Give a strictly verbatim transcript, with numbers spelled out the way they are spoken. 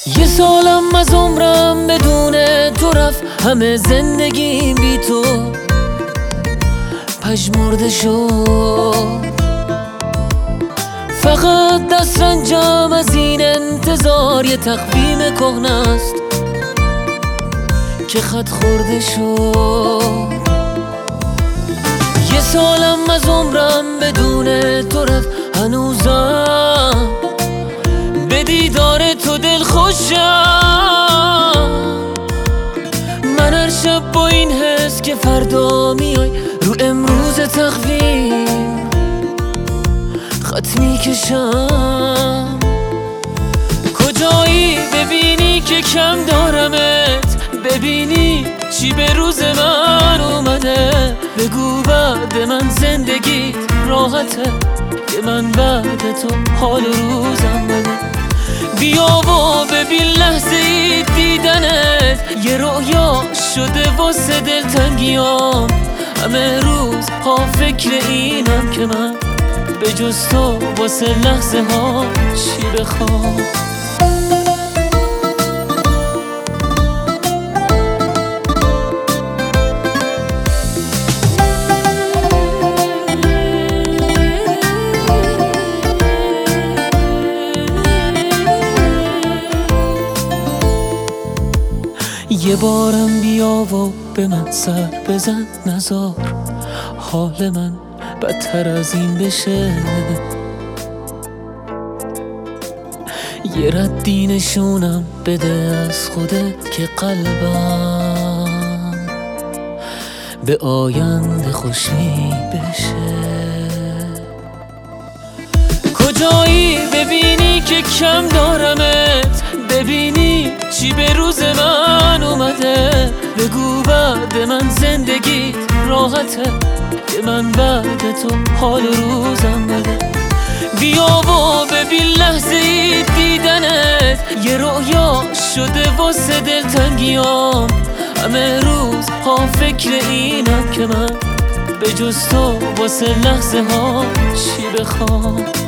یه سالم از عمرم بدون تو رفت، همه زندگیم بی تو پژمرده شد. فقط دست رنجم از این انتظار یه تقویم کهنه است که خط خورده شد. یه سالم از عمرم بدون تو رفت، هنوزم به دیدار تو دل خوشم. من هر شب با این حس که فردا میای رو امروز تقویم خط میکشم. کجایی ببینی که کم دارمت، ببینی چی به روز من اومده. بگو بعد من زندگیت راحته که من بعد تو حال روزم بده. بیا و ببین لحظه ای دیدنت یه رویا شده واسه دلتنگیام. همه روز ها فکر اینم که من به جز تو واسه لحظه ها چی بخوام. یه بارم بیا و به من سر بزن، نذار حال من بدتر از این بشه. یه ردی نشونم بده از خودت که قلبم به آینده خوشی بشه. کجایی ببینی که کم دارمت، ببینی چی به روز من اومده. بگو بعد من زندگیت راحته که من بعد تو حال روزم بده. بیا و ببین لحظه ای دیدنت یه رویا شده واسه دلتنگیام. همه روز ها فکر اینم که من به جز تو واسه لحظه ها چی بخوام.